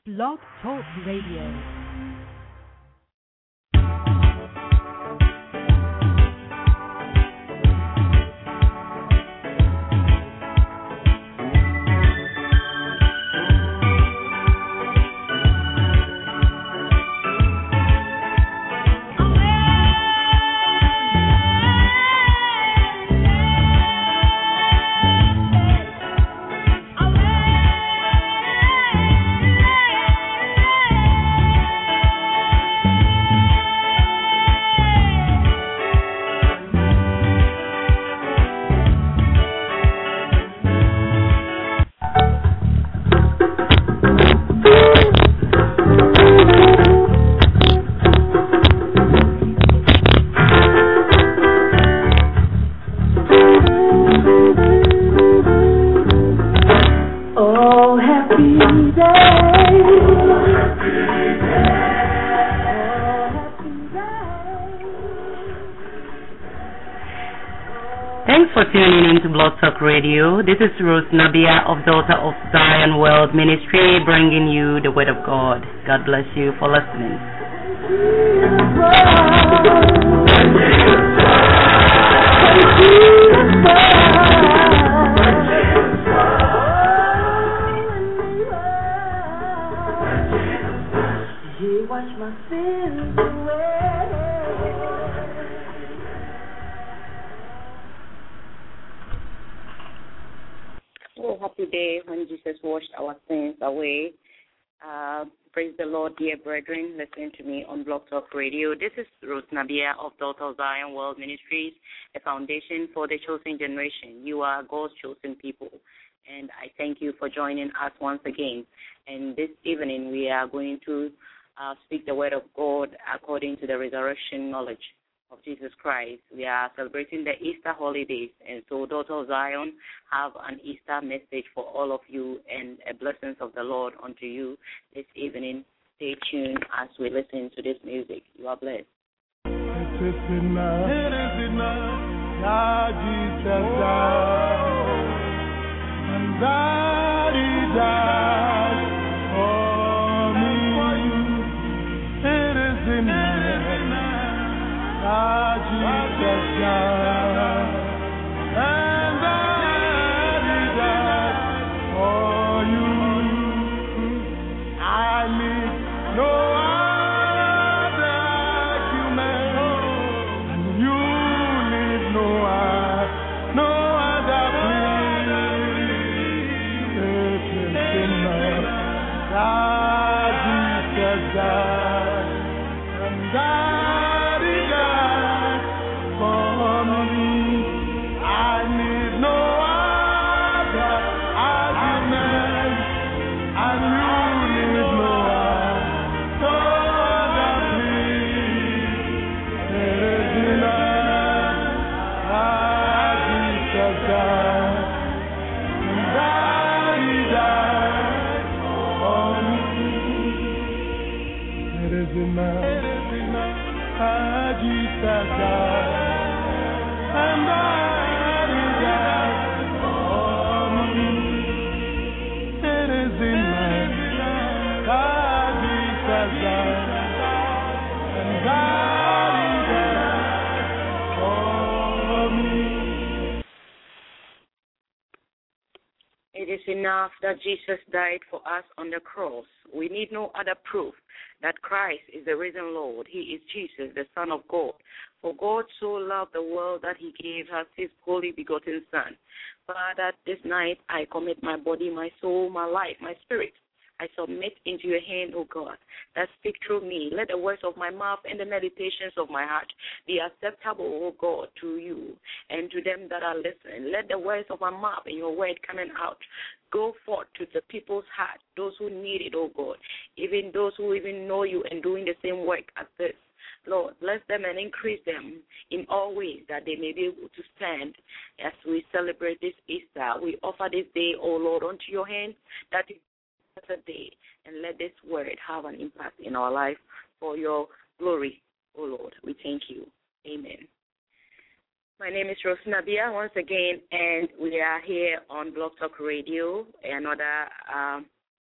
Blog Talk Radio. Thanks for tuning in to Blog Talk Radio. This is Rose Nabia of Daughter of Zion World Ministry bringing you the Word of God. God bless you for listening. He washed my sins away. Oh, happy day when Jesus washed our sins away. Praise the Lord, dear brethren. Listen to me on Blog Talk Radio. This is Ruth Nabia of Daughter of Zion World Ministries, a foundation for the chosen generation. You are God's chosen people. And I thank you for joining us once again. And this evening we are going to speak the word of God according to the resurrection knowledge of Jesus Christ. We are celebrating the Easter holidays, and so Daughter of Zion have an Easter message for all of you and a blessings of the Lord unto you this evening. Stay tuned as we listen to this music. You are blessed. It is enough. It is enough. God, Jesus died, and that He died for me. It is enough. God, Jesus died, and that He died for you. I need no other human, and you need no other plea. It is enough. God, Jesus died, and that It is enough that Jesus died for us on the cross. We need no other proof that Christ is the risen Lord. He is Jesus, the Son of God. For God so loved the world that He gave us His only begotten Son. Father, this night I commit my body, my soul, my life, my spirit. I submit into your hand, O God, that speak through me. Let the words of my mouth and the meditations of my heart be acceptable, O God, to you and to them that are listening. Let the words of my mouth and your word coming out go forth to the people's heart, those who need it, O God, even those who even know you and doing the same work as this. Lord, bless them and increase them in all ways that they may be able to stand as we celebrate this Easter. We offer this day, O Lord, unto your hand, that a day, and let this word have an impact in our life for your glory, O Lord. We thank you. Amen. My name is Rose Nabia once again, and we are here on Blog Talk Radio, another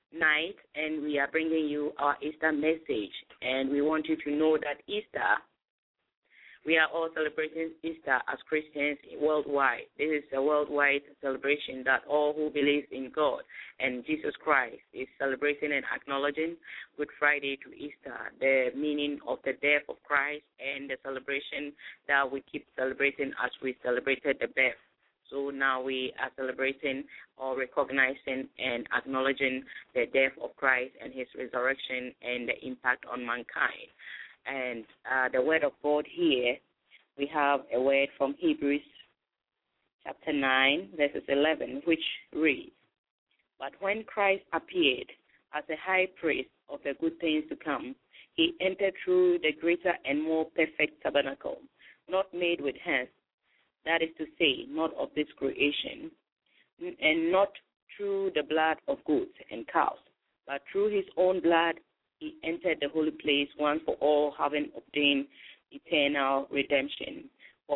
night, and we are bringing you our Easter message. And we want you to know that Easter, we are all celebrating Easter as Christians worldwide. This is a worldwide celebration that all who believe in God and Jesus Christ is celebrating and acknowledging Good Friday to Easter, the meaning of the death of Christ and the celebration that we keep celebrating as we celebrated the birth. So now we are celebrating or recognizing and acknowledging the death of Christ and his resurrection and the impact on mankind. And the word of God here, we have a word from Hebrews chapter 9, verses 11, which reads, "But when Christ appeared as a high priest of the good things to come, he entered through the greater and more perfect tabernacle, not made with hands, that is to say, not of this creation, and not through the blood of goats and cows, but through his own blood he entered the holy place once for all, having obtained eternal redemption."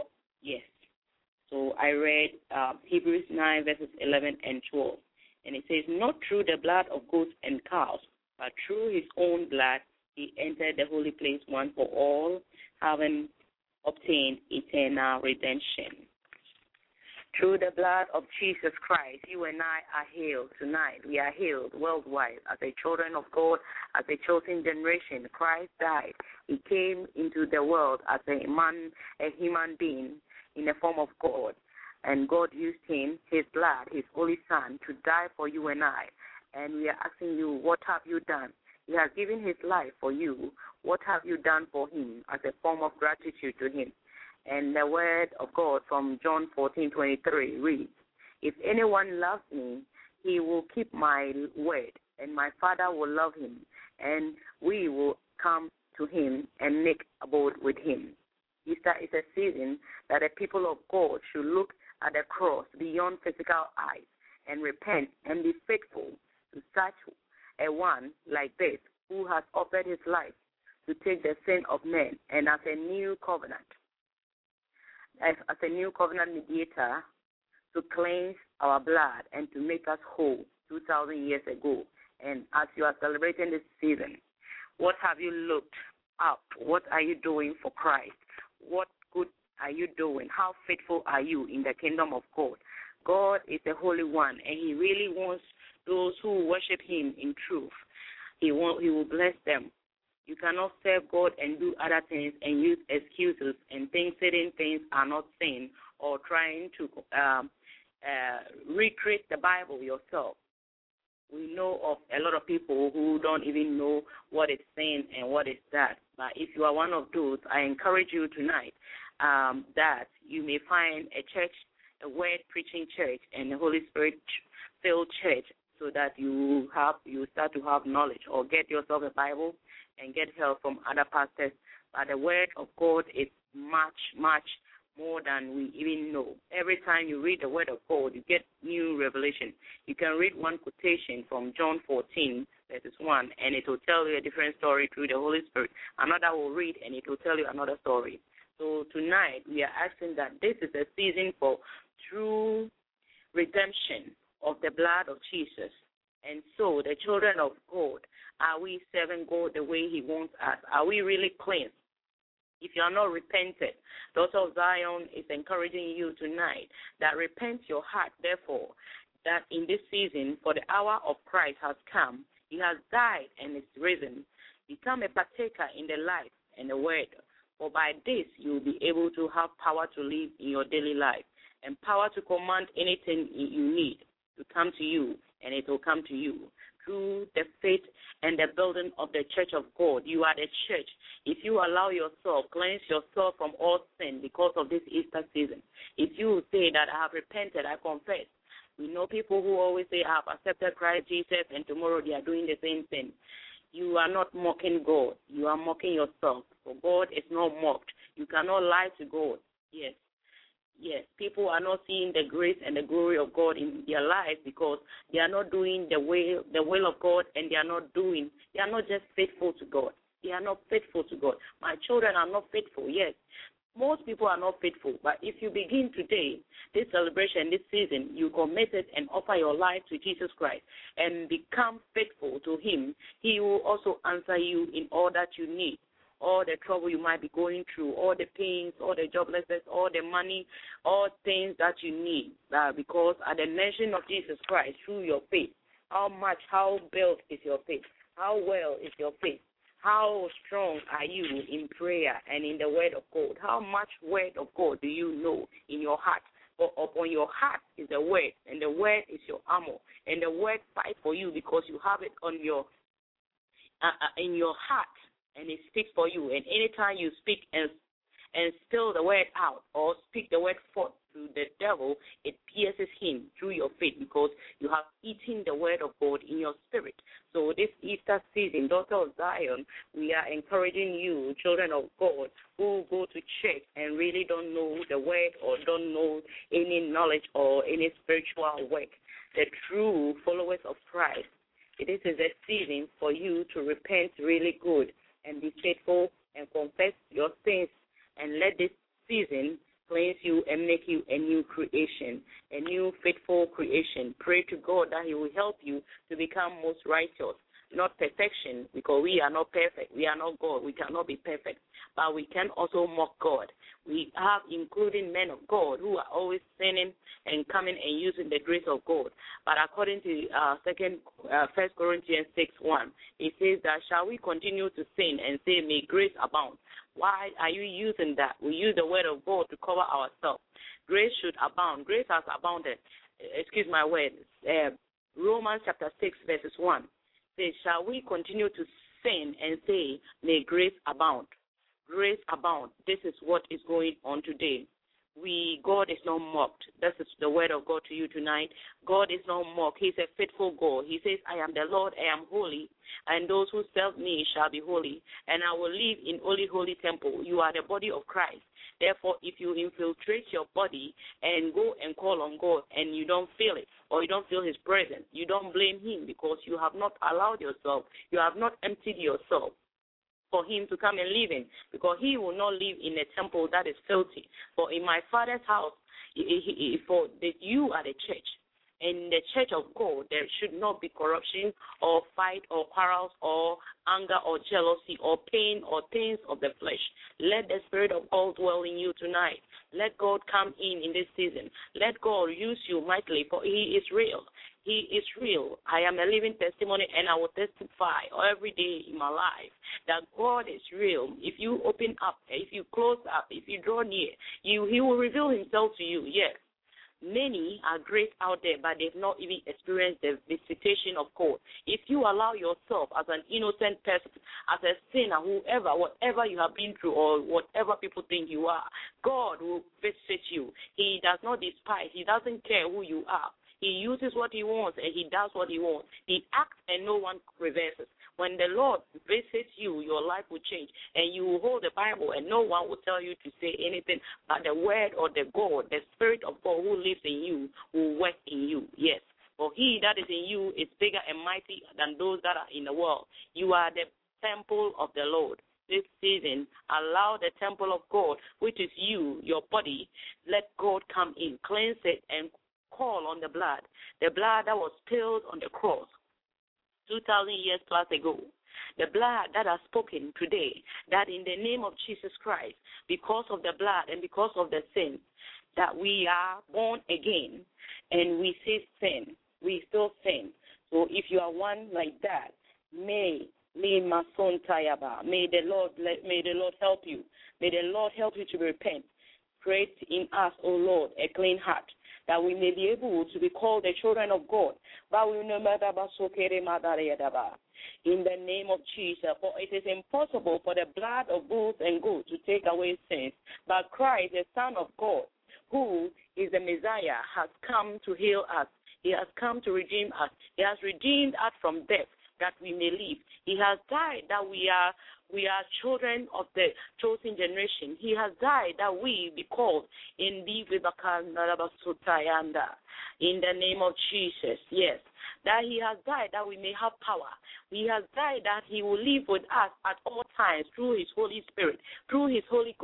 So I read Hebrews 9, verses 11 and 12. And it says, "Not through the blood of goats and cows, but through his own blood he entered the holy place once for all, having obtained eternal redemption." Through the blood of Jesus Christ, you and I are healed tonight. We are healed worldwide as a children of God, as a chosen generation. Christ died. He came into the world as a man, a human being in the form of God. And God used him, his blood, his only son, to die for you and I. And we are asking you, what have you done? He has given his life for you. What have you done for him as a form of gratitude to him? And the word of God from John 14:23 reads, "If anyone loves me, he will keep my word, and my Father will love him, and we will come to him and make abode with him." Easter is a season that the people of God should look at the cross beyond physical eyes and repent and be faithful to such a one like this who has offered his life to take the sin of men, and as a new covenant mediator, to cleanse our blood and to make us whole 2,000 years ago. And as you are celebrating this season, what have you looked up? What are you doing for Christ? What good are you doing? How faithful are you in the kingdom of God? God is the Holy One, and he really wants those who worship him in truth. He will bless them. You cannot serve God and do other things and use excuses and think certain things are not sin, or trying to recreate the Bible yourself. We know of a lot of people who don't even know what is sin and what is that. But if you are one of those, I encourage you tonight that you may find a church, a word-preaching church, and a Holy Spirit-filled church, so that you start to have knowledge, or get yourself a Bible and get help from other pastors. But the word of God is much, much more than we even know. Every time you read the word of God, you get new revelation. You can read one quotation from John 14, verses 1, and it will tell you a different story through the Holy Spirit. Another will read, and it will tell you another story. So tonight, we are asking that this is a season for true redemption of the blood of Jesus. And so, the children of God, are we serving God the way he wants us? Are we really cleansed? If you are not repented, Daughter of Zion is encouraging you tonight that repent your heart, therefore, that in this season, for the hour of Christ has come. He has died and is risen. Become a partaker in the life and the word, for by this you will be able to have power to live in your daily life, and power to command anything you need to come to you, and it will come to you through the faith and the building of the church of God. You are the church. If you allow yourself, cleanse yourself from all sin because of this Easter season. If you say that I have repented, I confess. We know people who always say, I have accepted Christ Jesus, and tomorrow they are doing the same thing. You are not mocking God. You are mocking yourself. For God is not mocked. You cannot lie to God. Yes, people are not seeing the grace and the glory of God in their lives because they are not doing the will of God, and they are not just faithful to God. They are not faithful to God. My children are not faithful, yes. Most people are not faithful, but if you begin today, this celebration, this season, you commit it and offer your life to Jesus Christ and become faithful to Him, He will also answer you in all that you need, all the trouble you might be going through, all the pains, all the joblessness, all the money, all things that you need. Because at the mention of Jesus Christ through your faith, how built is your faith? How well is your faith? How strong are you in prayer and in the word of God? How much word of God do you know in your heart? For upon your heart is the word, and the word is your armor. And the word fights for you because you have it on your in your heart, and it speaks for you. And anytime you speak and spill the word out or speak the word forth to the devil, it pierces him through your faith because you have eaten the word of God in your spirit. So this Easter season, daughter of Zion, we are encouraging you, children of God, who go to church and really don't know the word or don't know any knowledge or any spiritual work, the true followers of Christ. This is a season for you to repent really good and be faithful and confess your sins, and let this season cleanse you and make you a new creation, a new faithful creation. Pray to God that He will help you to become most righteous, not perfection, because we are not perfect. We are not God. We cannot be perfect, but we can also mock God. We have including men of God who are always sinning and coming and using the grace of God. But according to 1 Corinthians 6:1, it says that shall we continue to sin and say, may grace abound? Why are you using that? We use the word of God to cover ourselves. Grace should abound. Grace has abounded. Excuse my words. Romans chapter 6 verses 1 says, shall we continue to sin and say, may grace abound? Grace abound. This is what is going on today. God is not mocked. This is the word of God to you tonight. God is not mocked. He's a faithful God. He says, I am the Lord, I am holy, and those who serve me shall be holy, and I will live in holy temple. You are the body of Christ. Therefore, if you infiltrate your body and go and call on God and you don't feel it, or you don't feel His presence, you don't blame Him because you have not allowed yourself, you have not emptied yourself for Him to come and live in, because He will not live in a temple that is filthy. For in my Father's house, you are the church. In the church of God, there should not be corruption or fight or quarrels or anger or jealousy or pain or things of the flesh. Let the Spirit of God dwell in you tonight. Let God come in this season. Let God use you mightily, for He is real. He is real. I am a living testimony, and I will testify every day in my life that God is real. If you open up, if you close up, if you draw near, He will reveal Himself to you, yes. Many are great out there, but they've not even experienced the visitation of God. If you allow yourself as an innocent person, as a sinner, whatever you have been through or whatever people think you are, God will visit you. He does not despise. He doesn't care who you are. He uses what He wants, and He does what He wants. He acts, and no one reverses. When the Lord visits you, your life will change, and you will hold the Bible, and no one will tell you to say anything, but the word or the God, the Spirit of God who lives in you, will work in you. Yes. For He that is in you is bigger and mighty than those that are in the world. You are the temple of the Lord. This season, allow the temple of God, which is you, your body, let God come in, cleanse it, and call on the blood that was spilled on the cross 2,000 years plus ago, the blood that has spoken today, that in the name of Jesus Christ, because of the blood and because of the sin, that we are born again, and we say sin, we still sin. So if you are one like that, may the Lord help you. May the Lord help you to repent. Create in us, O Lord, a clean heart, that we may be able to be called the children of God. In the name of Jesus, for it is impossible for the blood of bulls and goats to take away sins, but Christ, the Son of God, who is the Messiah, has come to heal us. He has come to redeem us. He has redeemed us from death, that we may live. He has died that we are children of the chosen generation. He has died that we be called in the name of Jesus. Yes, that He has died that we may have power. He has died that He will live with us at all times through His Holy Spirit, through His Holy Ghost.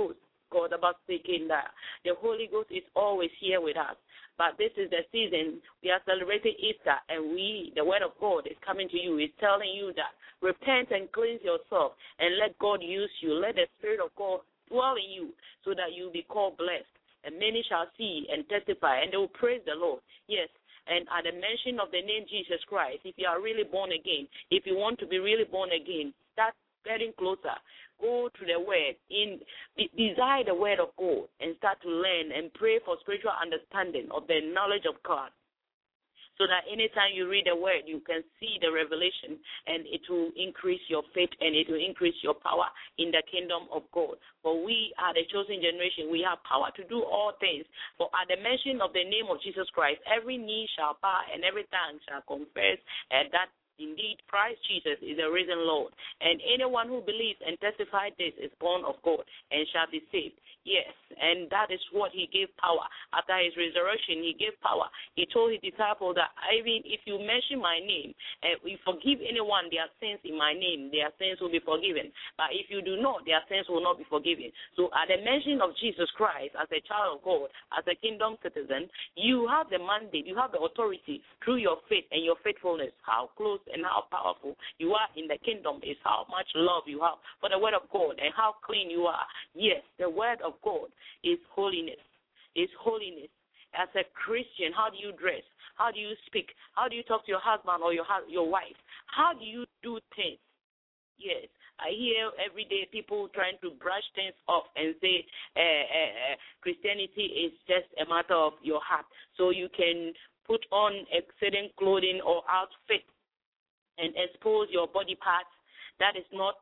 God about speaking that the Holy Ghost is always here with us. But this is the season we are celebrating Easter, and the Word of God is coming to you. It's telling you that repent and cleanse yourself and let God use you. Let the Spirit of God dwell in you so that you will be called blessed. And many shall see and testify, and they will praise the Lord. Yes. And at the mention of the name Jesus Christ, if you are really born again, if you want to be really born again, start getting closer. Go to the Word. Desire the Word of God and start to learn and pray for spiritual understanding of the knowledge of God. So that anytime you read the Word, you can see the revelation, and it will increase your faith and it will increase your power in the kingdom of God. For we are the chosen generation. We have power to do all things. For at the mention of the name of Jesus Christ, every knee shall bow and every tongue shall confess that indeed Christ Jesus is the risen Lord. And anyone who believes and testifies this is born of God and shall be saved. Yes, and that is what he gave power. After his resurrection, he gave power. He told his disciples that even if you mention my name, you forgive anyone their sins in my name, their sins will be forgiven. But if you do not, their sins will not be forgiven. So at the mention of Jesus Christ as a child of God, as a kingdom citizen, you have the mandate, you have the authority through your faith and your faithfulness. How close and how powerful you are in the kingdom is how much love you have for the Word of God and how clean you are. Yes, the Word of God is holiness. Is holiness. As a Christian, how do you dress? How do you speak? How do you talk to your husband or your wife? How do you do things? Yes, I hear every day people trying to brush things off and say Christianity is just a matter of your heart. So you can put on a certain clothing or outfit and expose your body parts. That is not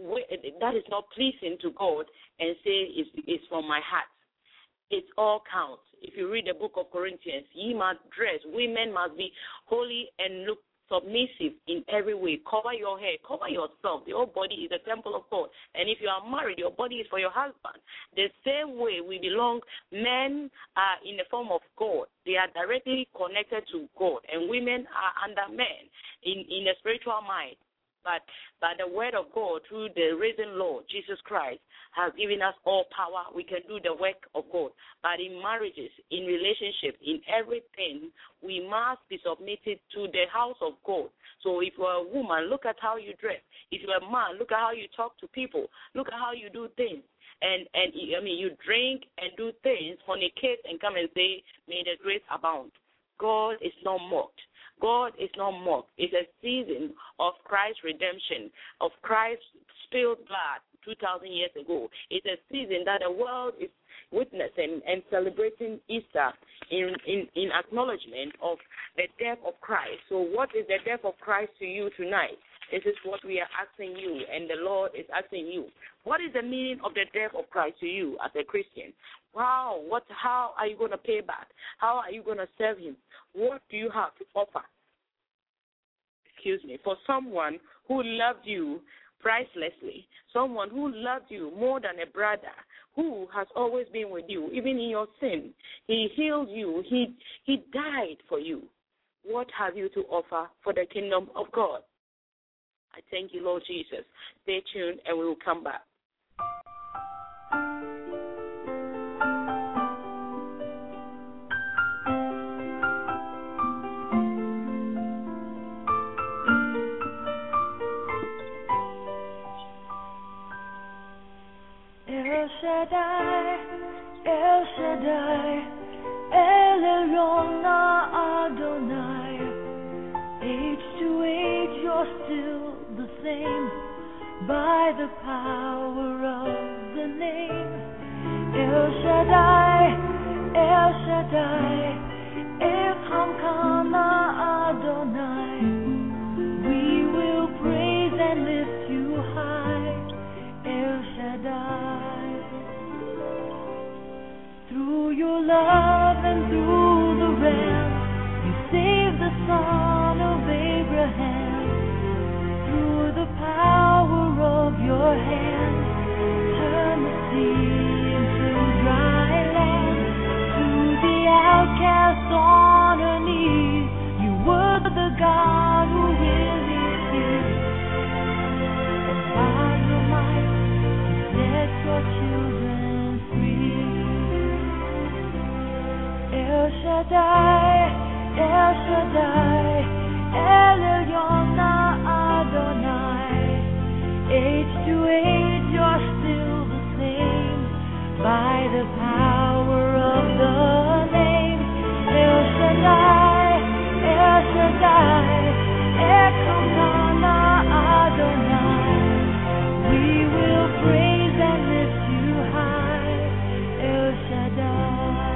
pleasing to God, and say it's from my heart. It all counts. If you read the book of Corinthians, ye must dress. Women must be holy and look submissive in every way. Cover your hair. Cover yourself. The whole body is a temple of God. And if you are married, your body is for your husband. The same way we belong, men are in the form of God. They are directly connected to God. And women are under men in the spiritual mind. But the Word of God, through the risen Lord, Jesus Christ, has given us all power. We can do the work of God. But in marriages, in relationships, in everything, we must be submitted to the house of God. So if you're a woman, look at how you dress. If you're a man, look at how you talk to people. Look at how you do things. And you drink and do things, fornicate, and come and say, may the grace abound. God is not mocked. God is not mocked. It's a season of Christ's redemption, of Christ's spilled blood 2,000 years ago. It's a season that the world is witnessing and celebrating Easter in acknowledgement of the death of Christ. So what is the death of Christ to you tonight? This is what we are asking you, and the Lord is asking you. What is the meaning of the death of Christ to you as a Christian? Wow, how are you going to pay back? How are you going to serve him? What do you have to offer? For someone who loved you pricelessly, someone who loved you more than a brother, who has always been with you, even in your sin. He healed you. He died for you. What have you to offer for the kingdom of God? I thank you, Lord Jesus. Stay tuned, and we will come back. El Shaddai, El Shaddai, El Elyon Adonai. Age to age, you're still the same by the power of the name. El Shaddai, El Shaddai, Elkamkana Adonai. We will praise and lift you high, El Shaddai. Through your love and through the Ram, you saved the son of Abraham. Through the power of your hand, turn the sea into dry land. To the outcast on her knees, the power of the name El Shaddai, El Shaddai, Elkanah Adonai. We will praise and lift you high, El Shaddai.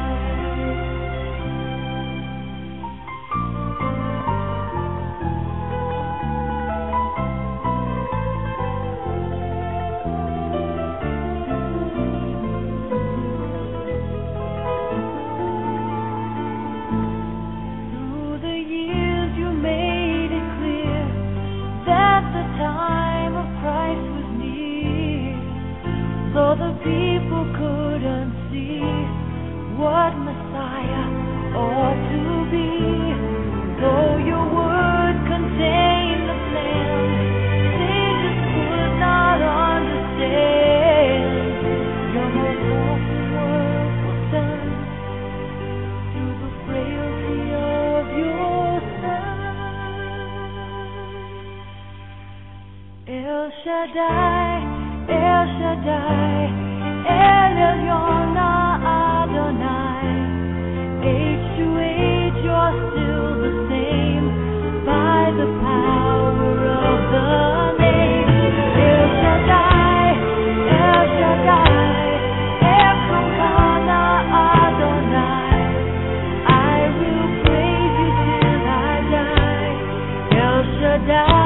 Through the years you made it clear that the time of Christ was near, though the people couldn't see what Messiah ought to be. Though your word contained the plan, they just could not understand. Your most awesome work was done through the frailty of your Son. El Shaddai, El Shaddai, El Elyon Adonai. Age to age, you're still the same by the power of the name El Shaddai, El Shaddai, Elkanah Adonai. I will praise you till I die, El Shaddai.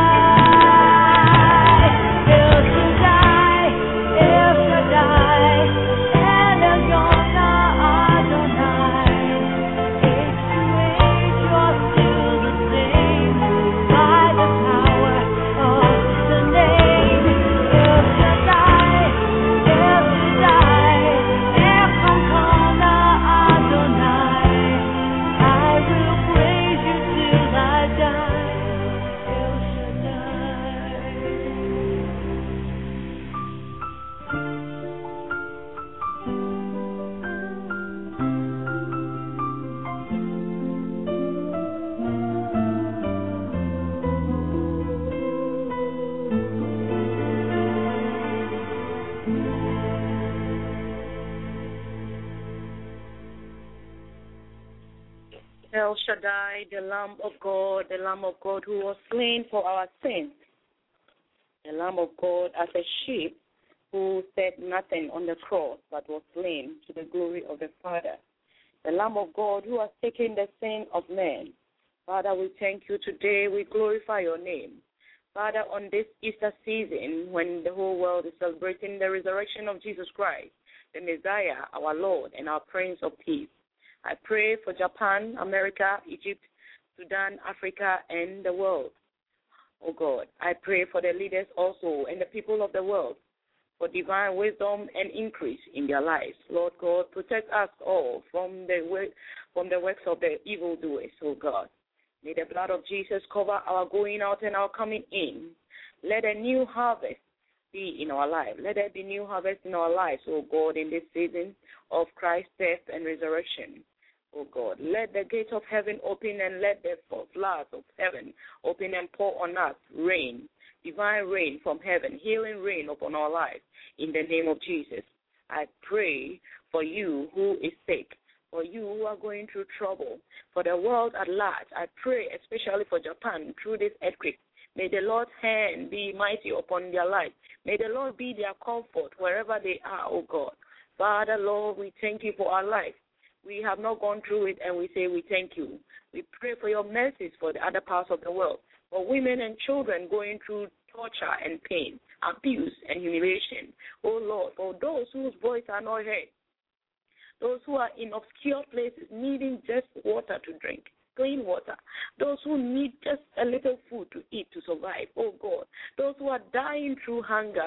El Shaddai, the Lamb of God who was slain for our sins, the Lamb of God as a sheep who said nothing on the cross but was slain to the glory of the Father, the Lamb of God who has taken the sin of men. Father, we thank you today. We glorify your name. Father, on this Easter season, when the whole world is celebrating the resurrection of Jesus Christ, the Messiah, our Lord, and our Prince of Peace, I pray for Japan, America, Egypt, Sudan, Africa, and the world. Oh God, I pray for the leaders also and the people of the world for divine wisdom and increase in their lives. Lord God, protect us all from the works of the evildoers, oh God. May the blood of Jesus cover our going out and our coming in. Let a new harvest be in our life. Let there be new harvest in our lives, oh God, in this season of Christ's death and resurrection. Oh God, let the gates of heaven open and let the floods of heaven open and pour on us rain, divine rain from heaven, healing rain upon our lives in the name of Jesus. I pray for you who is sick, for you who are going through trouble, for the world at large. I pray especially for Japan through this earthquake. May the Lord's hand be mighty upon their life. May the Lord be their comfort wherever they are, oh God. Father, Lord, we thank you for our life. We have not gone through it, and we say we thank you. We pray for your mercies for the other parts of the world, for women and children going through torture and pain, abuse and humiliation. Oh, Lord, for those whose voice are not heard, those who are in obscure places needing just water to drink, clean water, those who need just a little food to eat to survive, oh God, those who are dying through hunger,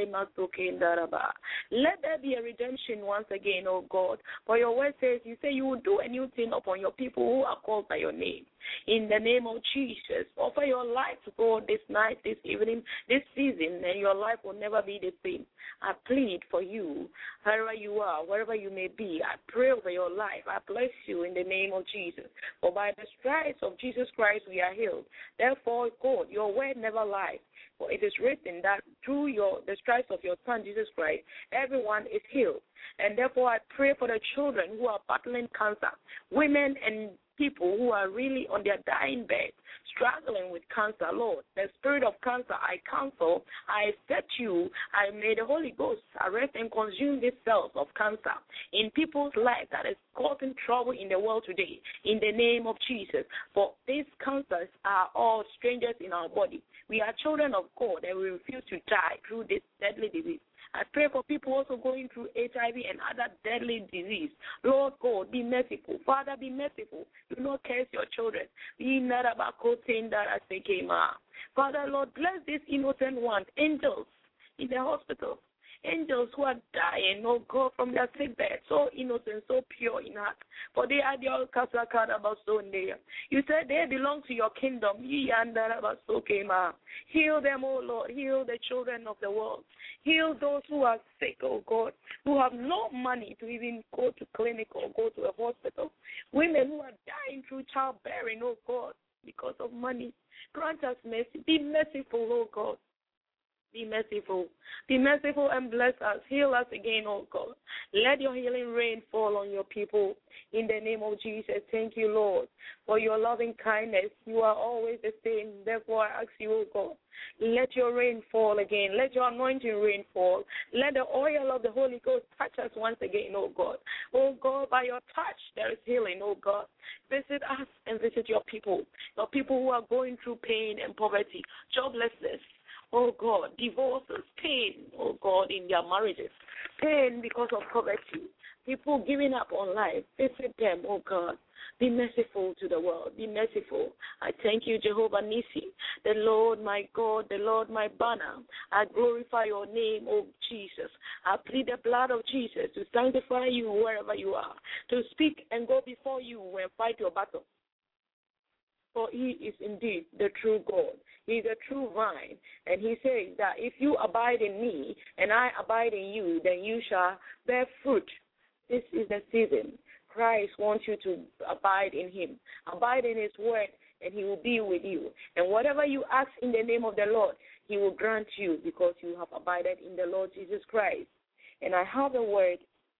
let there be a redemption once again, oh God, for your word says, you say you will do a new thing upon your people who are called by your name. In the name of Jesus, offer your life to God this night, this evening, this season, and your life will never be the same. I plead for you, wherever you are, wherever you may be. I pray over your life. I bless you in the name of Jesus. For by the stripes of Jesus Christ we are healed. Therefore, God, your word never lies. For it is written that through the stripes of your Son, Jesus Christ, everyone is healed. And therefore, I pray for the children who are battling cancer, women and people who are really on their dying bed, struggling with cancer. Lord, the spirit of cancer, I cancel, I set you, I may the Holy Ghost arrest and consume these cells of cancer in people's lives that is causing trouble in the world today, in the name of Jesus. For these cancers are all strangers in our body. We are children of God, and we refuse to die through this deadly disease. I pray for people also going through HIV and other deadly disease. Lord God, be merciful. Father, be merciful. Do not curse your children. Father, Lord, bless these innocent ones, angels in the hospital. Angels who are dying, oh God, from their sick bed, so innocent, so pure in heart. For they are the old You said they belong to your kingdom. Heal them, oh Lord. Heal the children of the world. Heal those who are sick, oh God, who have no money to even go to clinic or go to a hospital. Women who are dying through childbearing, oh God, because of money. Grant us mercy. Be merciful, oh God. Be merciful. Be merciful and bless us. Heal us again, oh God. Let your healing rain fall on your people in the name of Jesus. Thank you, Lord, for your loving kindness. You are always the same. Therefore, I ask you, oh God, let your rain fall again. Let your anointing rain fall. Let the oil of the Holy Ghost touch us once again, oh God. Oh God, by your touch, there is healing, oh God. Visit us and visit your people who are going through pain and poverty, joblessness, oh God, divorces, pain, oh God, in their marriages, pain because of poverty, people giving up on life. Visit them, oh God. Be merciful to the world. Be merciful. I thank you, Jehovah Nissi, the Lord my God, the Lord my banner. I glorify your name, oh Jesus. I plead the blood of Jesus to sanctify you wherever you are, to speak and go before you and fight your battle. For he is indeed the true God. He is a true vine. And he says that if you abide in me and I abide in you, then you shall bear fruit. This is the season. Christ wants you to abide in him. Abide in his word, and he will be with you. And whatever you ask in the name of the Lord, he will grant you because you have abided in the Lord Jesus Christ. And I have a word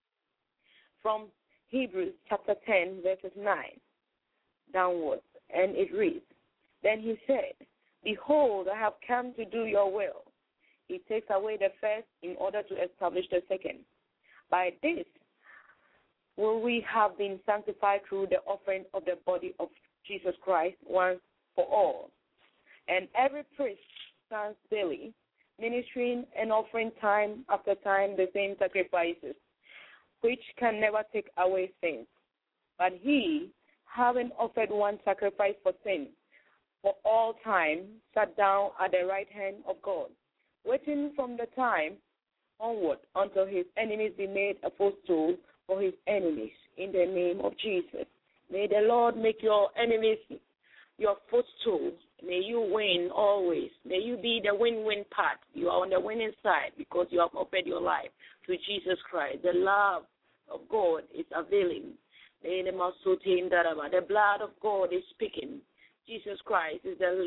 from Hebrews chapter 10, verses 9 downwards. And it reads, Then he said, Behold, I have come to do your will. He takes away the first in order to establish the second. By this will we have been sanctified through the offering of the body of Jesus Christ once for all. And every priest stands daily, ministering and offering time after time the same sacrifices, which can never take away sins. But he, having offered one sacrifice for sin for all time, sat down at the right hand of God, waiting from the time onward until his enemies be made a footstool for his enemies. In the name of Jesus, may the Lord make your enemies your footstool. May you win always. May you be the win-win part. You are on the winning side because you have offered your life to Jesus Christ. The love of God is availing. The blood of God is speaking. Jesus Christ is the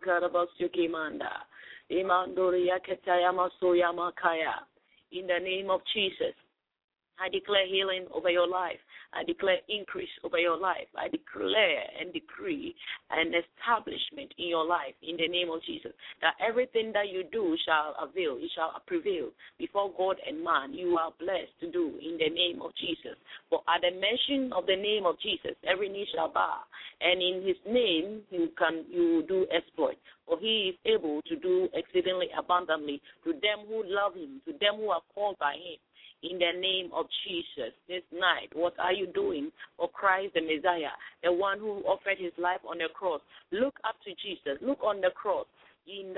in the name of Jesus. I declare healing over your life. I declare increase over your life. I declare and decree an establishment in your life in the name of Jesus, that everything that you do shall avail, it shall prevail before God and man. You are blessed to do in the name of Jesus. For at the mention of the name of Jesus, every knee shall bow, and in his name you will do exploit. For he is able to do exceedingly abundantly to them who love him, to them who are called by him. In the name of Jesus, this night, what are you doing for Christ the Messiah, the one who offered his life on the cross? Look up to Jesus. Look on the cross. You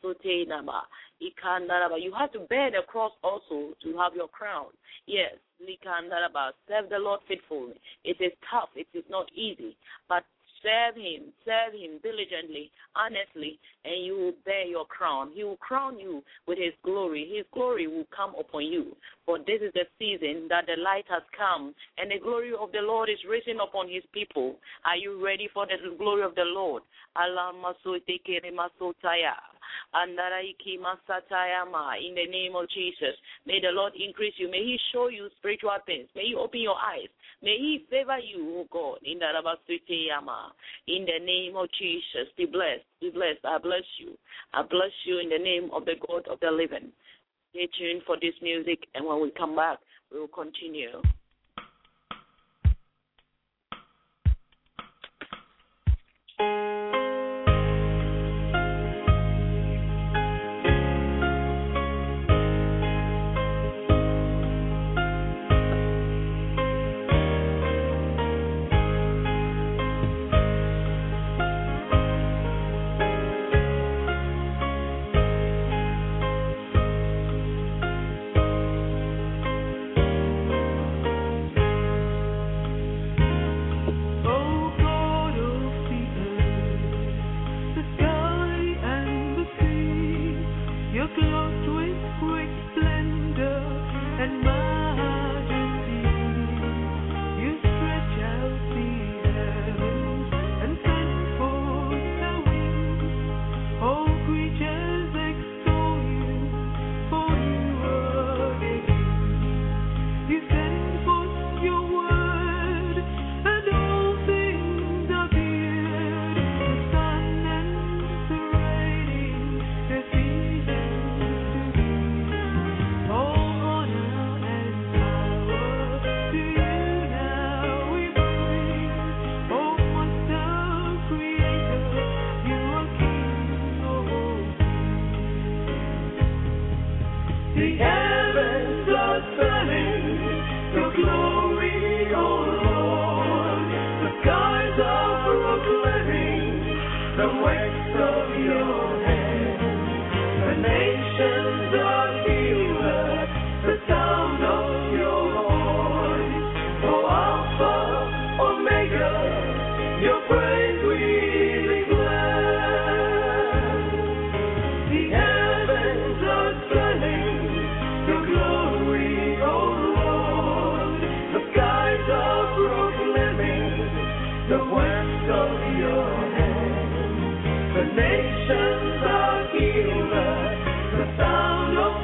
have to bear the cross also to have your crown. Yes, serve the Lord faithfully. It is tough. It is not easy. But serve him diligently, honestly, and you will bear your crown. He will crown you with his glory. His glory will come upon you. For this is the season that the light has come, and the glory of the Lord is risen upon his people. Are you ready for the glory of the Lord? Andaraiki Masatayama. In the name of Jesus, may the Lord increase you. May He show you spiritual things. May He open your eyes. May He favor you, oh God. In the Rabasutayama. In the name of Jesus, be blessed. Be blessed. I bless you. I bless you in the name of the God of the living. Stay tuned for this music, and when we come back, we will continue. Nations are healed, the sound of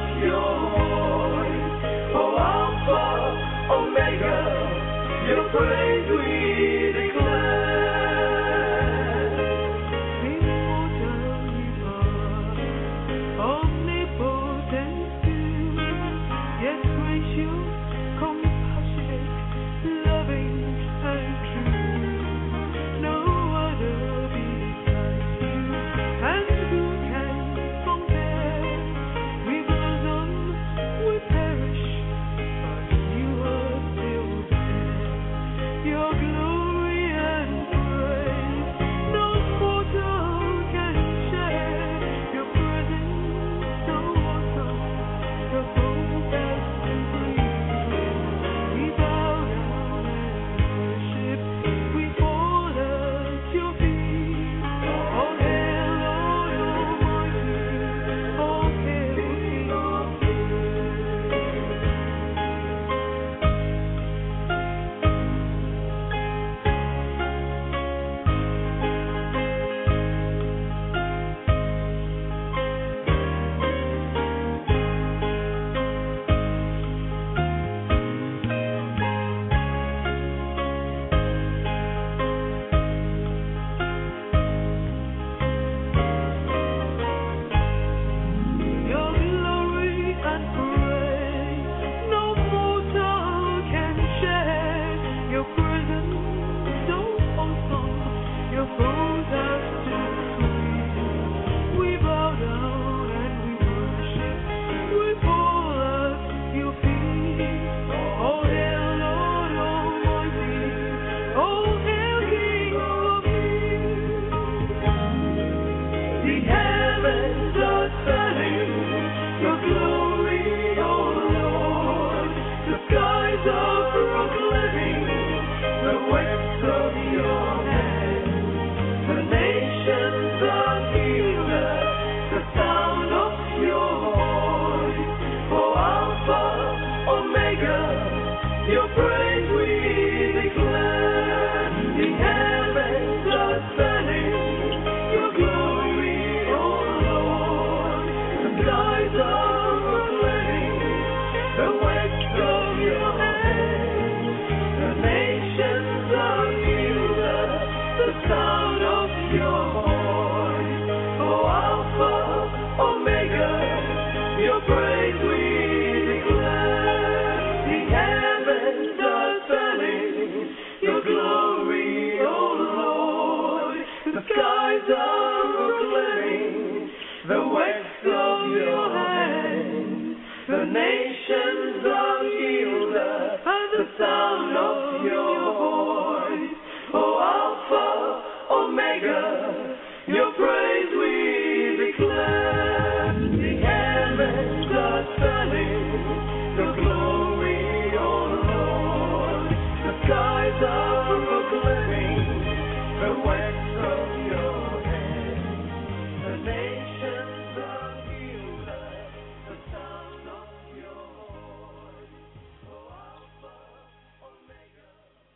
skies are proclaiming the works of your hands. The nations are healed, the sound of your voice. Oh, Alpha, Omega, your praise we declare. The heavens are telling your glory, oh Lord. The skies are proclaiming the works of your hands. The nations are healed at the sound of your voice. Oh, Alpha, Omega, your praise we declare. The heavens are telling the glory, oh Lord. The skies are proclaiming the works of your hands. The nations are healed at the sound of your voice. Oh, Alpha, Omega.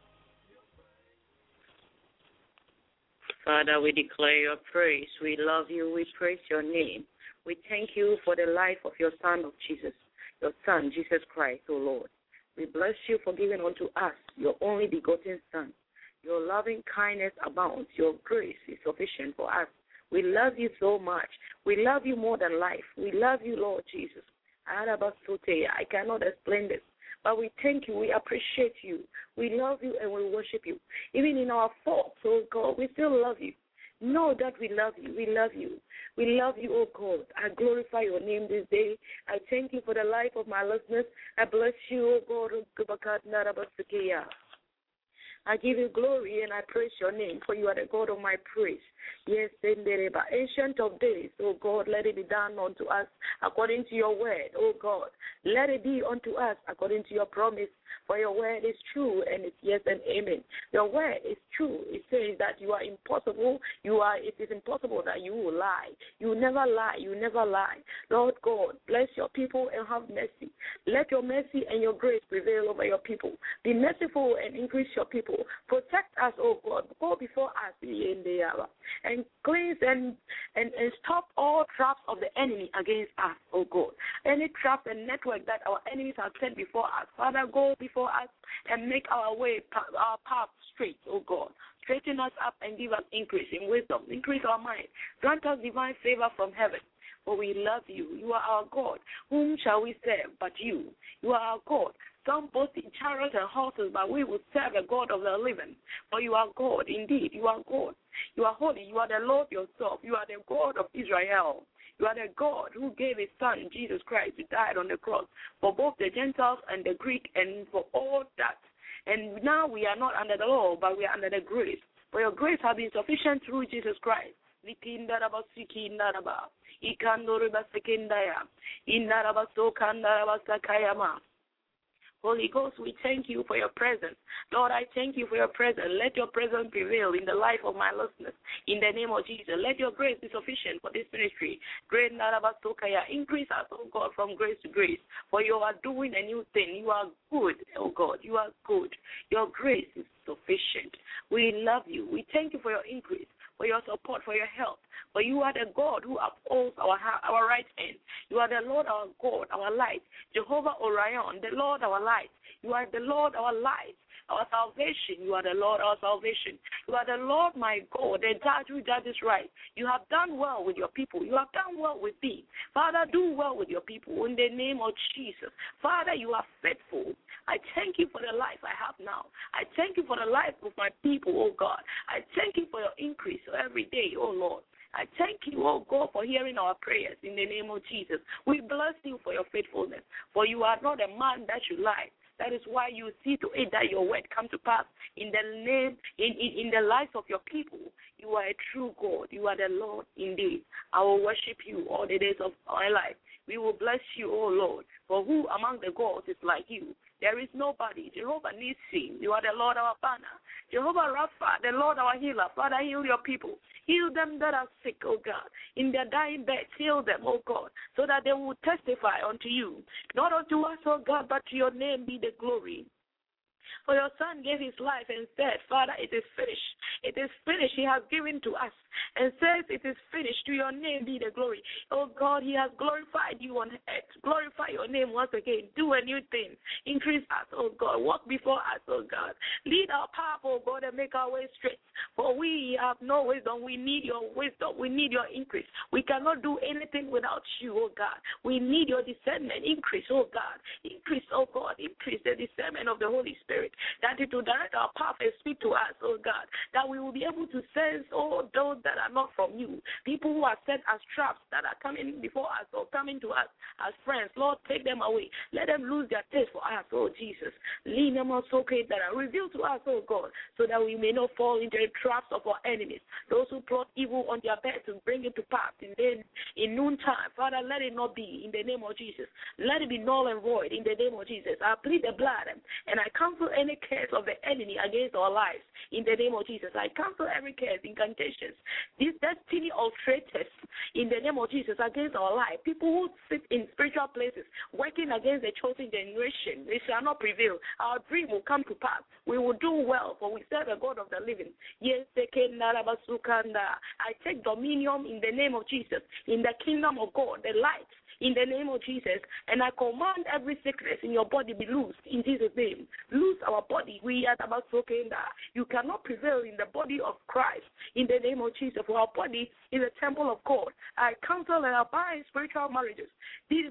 Father, we declare your praise. We love you. We praise your name. We thank you for the life of your Son of Jesus, your Son, Jesus Christ, O Lord. We bless you for giving unto us your only begotten Son. Your loving kindness abounds. Your grace is sufficient for us. We love you so much. We love you more than life. We love you, Lord Jesus. I cannot explain this, but we thank you. We appreciate you. We love you and we worship you. Even in our faults, oh God, we still love you. Know that we love you. We love you. We love you, oh God. I glorify your name this day. I thank you for the life of my listeners. I bless you, oh God. I give you glory and I praise your name, for you are the God of my praise. Yes, ancient of days, oh God, let it be done unto us according to your word, oh God. Let it be unto us according to your promise, for your word is true and it's yes and amen. Your word is true. It says that you are impossible. It is impossible that you will lie. You never lie. You never lie. Lord God, bless your people and have mercy. Let your mercy and your grace prevail over your people. Be merciful and increase your people. Protect us, oh God. Go before us in the hour and cleanse and stop all traps of the enemy against us, oh God. Any trap and network that our enemies have set before us, Father, go before us and make our path straight, oh God. Straighten us up and give us increase in wisdom. Increase our mind. Grant us divine favor from heaven. For we love you. You are our God. Whom shall we serve but you? You are our God. Some boast in chariots and horses, but we will serve the God of the living. For you are God. Indeed, you are God. You are holy. You are the Lord yourself. You are the God of Israel. You are the God who gave his Son, Jesus Christ, to die on the cross for both the Gentiles and the Greek and for all that. And now we are not under the law, but we are under the grace. For your grace has been sufficient through Jesus Christ. Holy Ghost, we thank you for your presence. Lord, I thank you for your presence. Let your presence prevail in the life of my listeners. In the name of Jesus, let your grace be sufficient for this ministry. Great Narabasokaya, increase us, oh God, from grace to grace. For you are doing a new thing. You are good, oh God. You are good. Your grace is sufficient. We love you. We thank you for your increase, for your support, for your help. For you are the God who upholds our right hand. You are the Lord our God, our light. Jehovah Orion, the Lord our light. You are the Lord our light, our salvation. You are the Lord our salvation. You are the Lord my God, the judge who judges right. You have done well with your people. You have done well with thee. Father, do well with your people in the name of Jesus. Father, you are faithful. I thank you for the life I have now. I thank you for the life of my people, oh God. I thank you for your increase every day, oh Lord. I thank you, oh God, for hearing our prayers in the name of Jesus. We bless you for your faithfulness, for you are not a man that you lie. That is why you see to it that your word come to pass in the lives of your people. You are a true God. You are the Lord indeed. I will worship you all the days of my life. We will bless you, oh Lord, for who among the gods is like you? There is nobody. Jehovah Nissi, you are the Lord our banner. Jehovah Rapha, the Lord our healer. Father, heal your people. Heal them that are sick, oh God. In their dying beds, heal them, oh God, so that they will testify unto you. Not unto us, oh God, but to your name be the glory. For your Son gave his life and said, Father, it is finished. It is finished. He has given to us and says, it is finished. To your name be the glory. Oh God, he has glorified you on earth. Glorify your name once again. Do a new thing. Increase us, oh God. Walk before us, oh God. Lead our path, oh God, and make our way straight. For we have no wisdom. We need your wisdom. We need your increase. We cannot do anything without you, oh God. We need your discernment. Increase, oh God. Increase, oh God. Increase the discernment of the Holy Spirit, that it will direct our path and speak to us, oh God, that we will be able to sense, oh, those that are not from you, people who are set as traps that are coming before us or coming to us as friends. Lord, take them away. Let them lose their taste for us, oh Jesus. Lean them also, that are revealed to us, oh God, so that we may not fall into the traps of our enemies, those who plot evil on their bed to bring it to pass in noontime. Father, let it not be in the name of Jesus. Let it be null and void in the name of Jesus. I plead the blood and I cancel any curse of the enemy against our lives in the name of Jesus. I cancel every curse, incantations, this destiny of traitors in the name of Jesus against our life. People who sit in spiritual places working against the chosen generation, they shall not prevail. Our dream will come to pass. We will do well, for we serve a God of the living. Yes, I take dominion in the name of Jesus, in the kingdom of God, the light, in the name of Jesus, and I command every sickness in your body be loosed in Jesus' name. Loose our body. We are about you cannot prevail in the body of Christ in the name of Jesus. For our body is a temple of God. I cancel and I bind spiritual marriages. In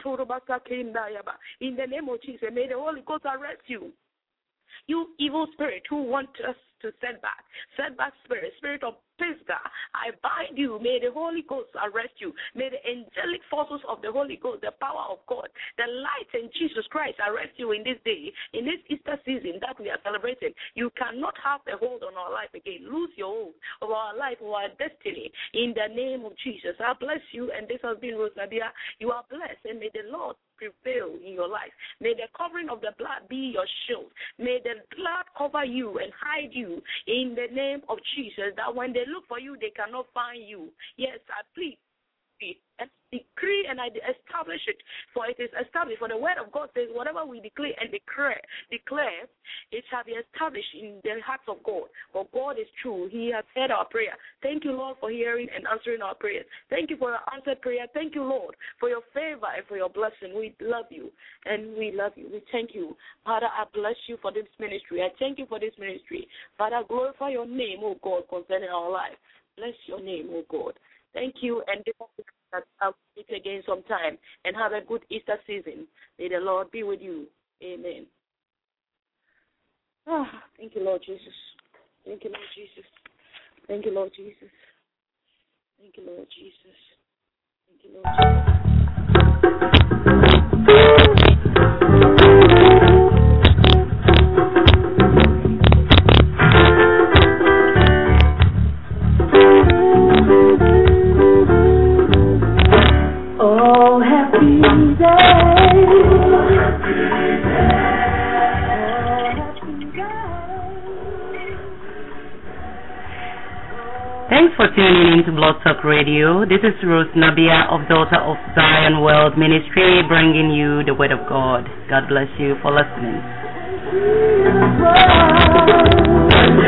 the name of Jesus, may the Holy Ghost arrest you. You evil spirit who want us to set back spirit of Pisgah, I bind you. May the Holy Ghost arrest you. May the angelic forces of the Holy Ghost, the power of God, the light in Jesus Christ arrest you in this day, in this Easter season that we are celebrating. You cannot have the hold on our life again. Lose your hold of our life, of our destiny, in the name of Jesus. I bless you, and this has been Rosanabia. You are blessed, and may the Lord prevail in your life. May the covering of the blood be your shield. May the blood cover you and hide you in the name of Jesus, that when they look for you, they cannot find you. Yes, I plead. I decree and I establish it, for it is established. For the word of God says, whatever we declare and declare, it shall be established in the hearts of God. For God is true. He has heard our prayer. Thank you, Lord, for hearing and answering our prayers. Thank you for your answered prayer. Thank you, Lord, for your favor and for your blessing. We love you, and we love you. We thank you. Father, I bless you for this ministry. I thank you for this ministry. Father, glorify your name, oh God, concerning our life. Bless your name, oh God. Thank you, and I'll meet again sometime, and have a good Easter season. May the Lord be with you. Amen. Thank you, Lord Jesus. Thank you, Lord Jesus. Thank you, Lord Jesus. Thank you, Lord Jesus. Thank you, Lord Thanks for tuning in to Blog Talk Radio. This is Rosanabia of Daughter of Zion World Ministry, bringing you the Word of God. God bless you for listening.